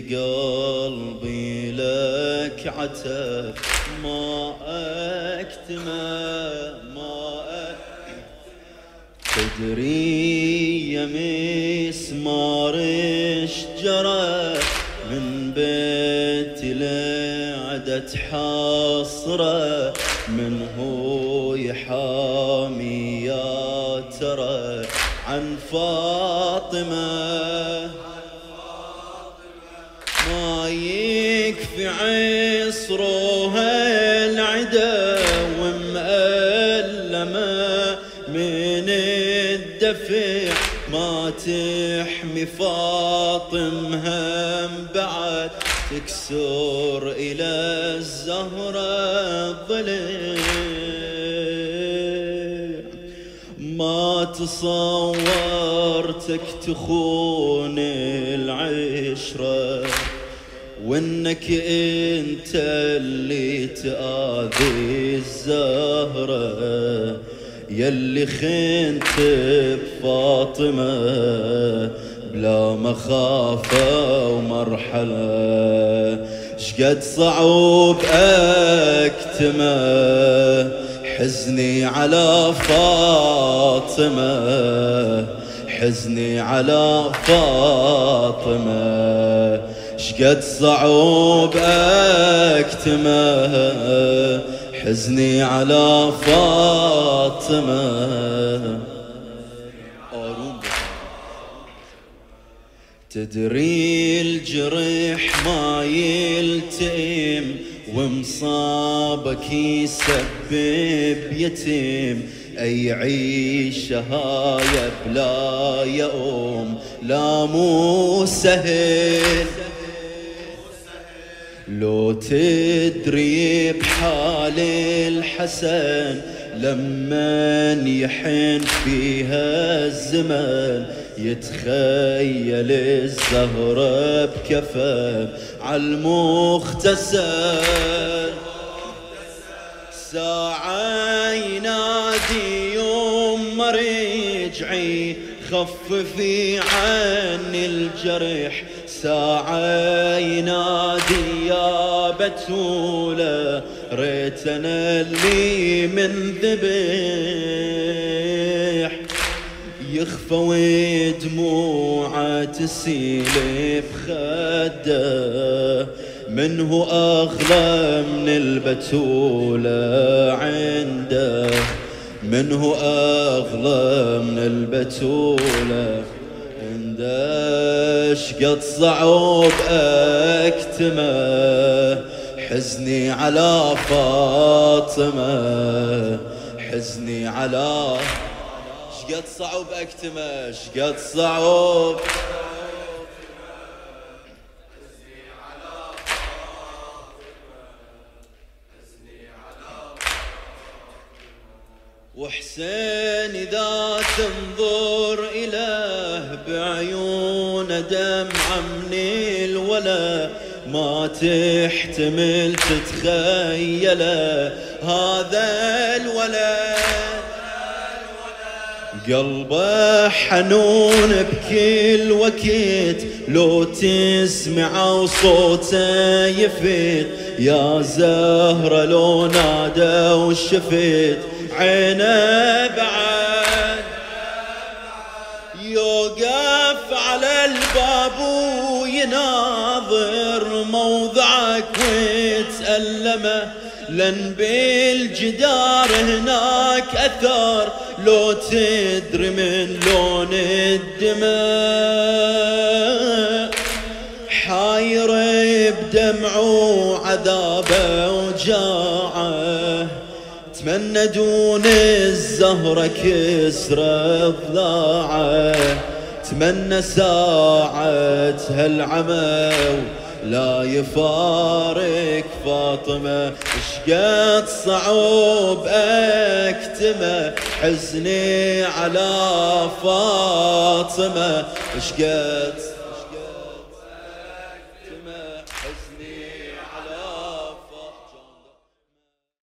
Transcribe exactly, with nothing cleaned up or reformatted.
قلبي لك عتب ما أكتمه ما أكتمه تدري يا مسمار شجرة من بيتي لعدة حصرة من هو يحامي يا ترى عن فاطمة ما يكفي عصروها العدا ومألمة من الدفع ما تحمي فاطمها بعد تكسر إلى الزهرة الضلع ما تصورتك تخون العشرة وانك انت اللي تآذي الزهرة يلي خنت بفاطمة بلا مخافة ومرحلة شقد صعوب اكتمه حزني على فاطمة حزني على فاطمة شقد صعوب اكتمه حزني على فاطمة تدري الجرح ما يلتئم ومصابك يسبب يتيم أي عيشة هاي بلا يوم لا مو سهل لو تدري بحال الحسن لمن يحن فيها الزمن يتخيل الزهرة بكفه عالمغتسل ساعة ينادي يوم رجعي خففي عني الجرح ساعة ينادي يا بتولة ريتنا اللي من ذبح يخفى ودموعه تسيل بخده منه أغلى من البتولة عنده منه أغلى من البتولة عنده شقد صعوب أكتمه حزني على فاطمة حزني على شقد صعوب أكتمه شقد صعوب وحسين إذا تنظر إله بعيون دمعة من الولا ما تحتمل تتخيله هذا الولد قلبه حنون بكل وقت لو تسمع صوته يفيد يا زهرة لو نادى وشفت عينه بعد يوقف على الباب ويناظر موضعك ويتألمه لن بالجدار هناك أثر لو تدري من لون الدماء حاير بدمعه عذابه وجاعه تمنى دون الزهرة كسر ضلاعه تمنى ساعة هالعمى لا يفارق فاطمة شقد صعوب أكتمه حزني على فاطمة شقد